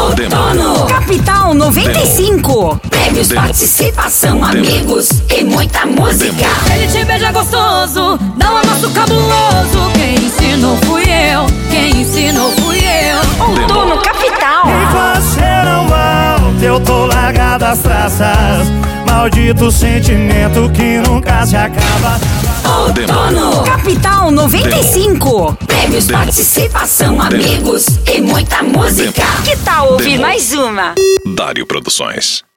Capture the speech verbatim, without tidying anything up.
Outono. Capital noventa e cinco. Prêmios, participação, amigos e muita música. Ele te beija gostoso, dá um amasso cabuloso. Quem ensinou fui eu, quem ensinou fui eu. Outono Capital. E você não volta, eu tô largado às traças. Maldito sentimento que nunca se acaba. Outono. Capital noventa e cinco. Prêmios, participação, amigos e muita música. Que tal ouvir mais uma? Dário Produções.